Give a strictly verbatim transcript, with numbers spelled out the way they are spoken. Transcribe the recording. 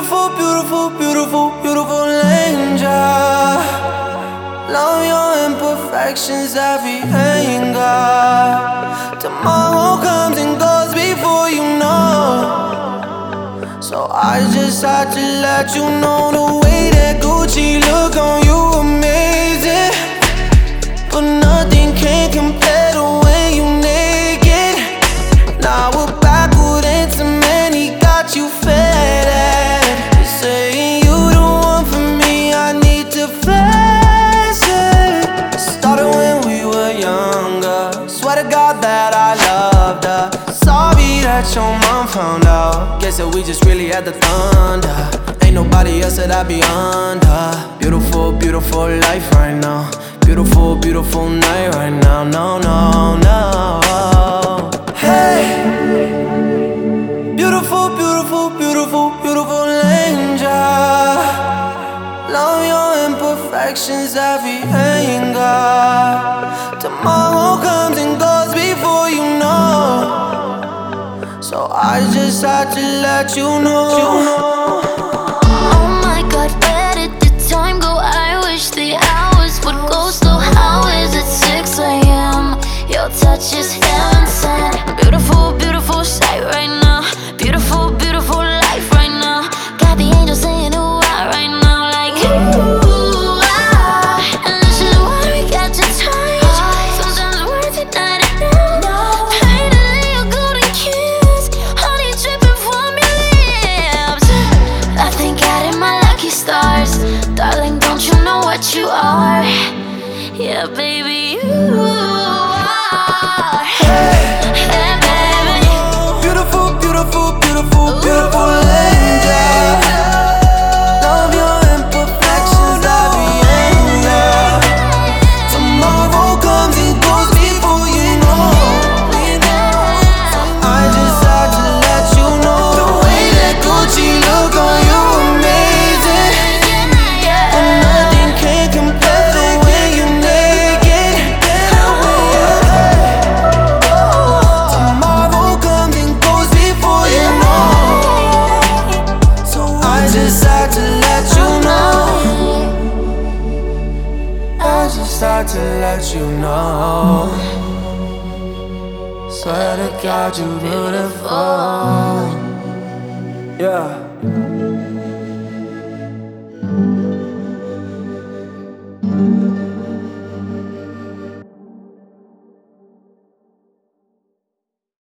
Beautiful, beautiful, beautiful, beautiful angel. Love your imperfections, every anger. Tomorrow comes and goes before you know. So I just had to let you know the way that Gucci look on you amazing. But nothing can compare the way you naked. Now we're backward into many, got you fed. You're saying you the one for me, I need to flex it. Started when we were younger, swear to God that I loved her. Sorry that your mom found out, guess that we just really had the thunder. Ain't nobody else that I be under. Beautiful, beautiful life right now. Beautiful, beautiful night right now. No, no, no. Hey, beautiful, beautiful, beautiful, beautiful angel. Love your imperfections, every anger. Tomorrow comes and goes before you know. So I just had to let you know. Oh my God, where did the time go? I wish the hours would go slow. How is it six A M? Your touch is heaven sent. Beautiful, beautiful sight right now. Beautiful, beautiful life right now. Got the angels saying ooh ah right now, like ooh ah. And this is why we got to touch. Sometimes words are not enough. Finally a golden kiss, honey dripping from your lips. I thank God in my lucky stars, darling. Don't you know what you are? Yeah, baby, you are. Yeah, baby. Beautiful, beautiful, beautiful, beautiful angel. Love your imperfections, every anger. Tomorrow comes and goes before you know. I just had to let you know the way that Gucci look on you amazing. But nothing can compare the way you naked. Tomorrow comes and goes before you know. So I just had to let you know. I just had to let you know. Swear to God, you beautiful. Yeah.